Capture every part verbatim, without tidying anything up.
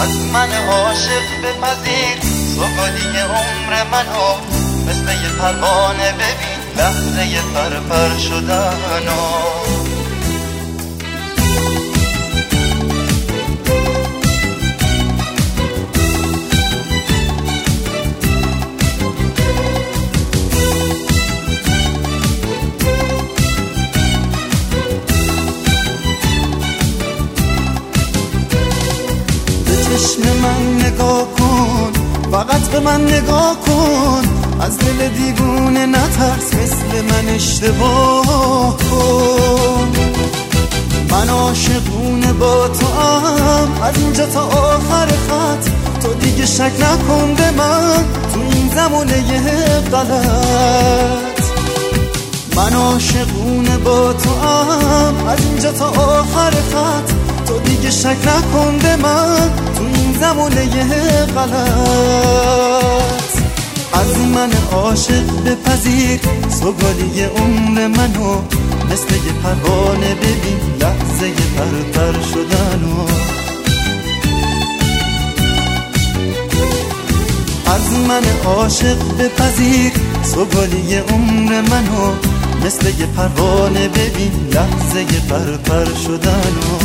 از من عاشق بپذیر سوگلی عمر منو، مثل یه پروانه ببین لحظه یه پرپر شدنو. چشم من نگاه کن، فقط به من نگاه کن، از دل دیوونه نترس، مثل من اشتباه کن. من عاشقونه با تو هم، از اینجا تا آخر خط، تو دیگه شک نکن به من تو این زمونه غلط. من عاشقونه با تو هم، از اینجا تا آخر خط، تو دیگه شک نکن به من تو این زمونه غلط. از من عاشق بپذیر سوگلی عمر منو، مثل یه پروانه ببین لحظه یه پرپر شدنو. از من عاشق بپذیر سوگلی عمر منو، مثل یه پروانه ببین لحظه یه پرپر شدنو.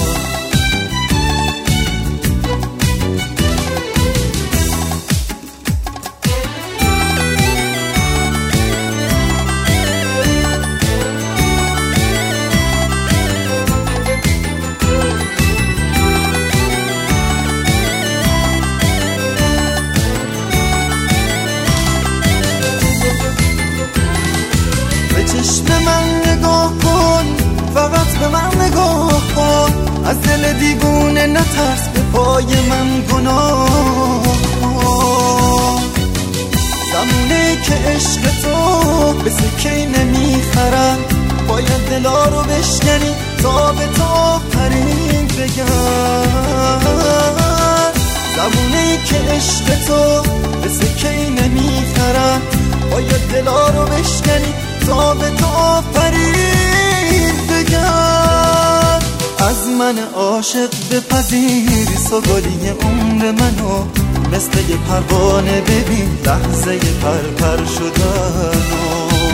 چشم من نگاه کن، فقط به من نگاه کن، از دل دیوونه نترس، به پای من گناه کن. زمونه که عشق تو به سکه نمیخرن، باید دلا رو بشکنی تا به تو آفرین بگن. زمونه که عشق تو به سکه نمیخرن، باید دلا رو بشکنی تا به تو آفرین بگن. از من عاشق بپذیر سوگلی عمر منو، مثل یه پروانه ببین لحظه یه پرپر شدنو.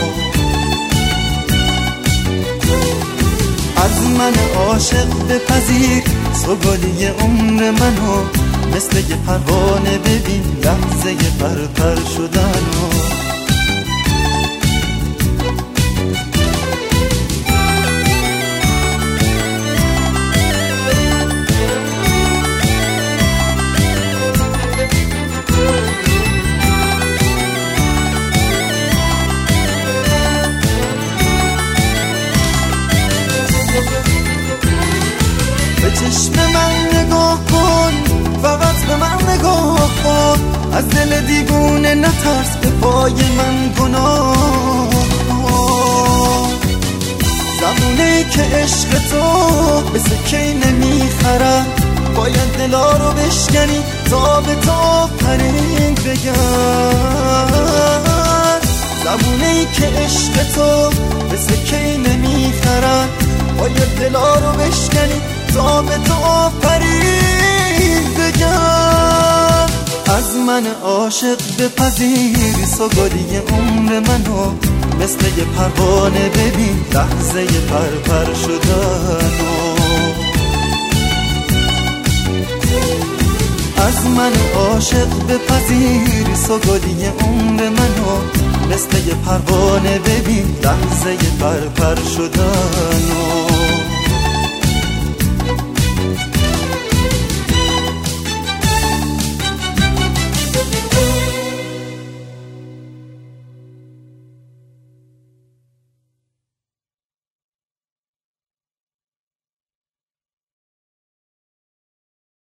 از من عاشق بپذیر سوگلی عمر منو، مثل یه پروانه ببین لحظه یه پرپر شدنو. به چشم من نگاه کن، فقط به من نگاه کن، از دل دیوونه نترس، به پای من گناه کن. زمونه که عشق تو به سکه نمیخرن، باید دلا رو بشکنی تا به تو آفرین بگن. زمونه که عشق تو به سکه نمیخرن، باید دلا رو بشکنی تا به تو آفرین بگن. از من عاشق بپذیر سوگلی عمر منو، مثل یه پروانه ببین لحظه یه پرپر شدنو. از من عاشق بپذیر سوگلی عمر منو، مثل یه پروانه ببین لحظه یه پرپر شدنو.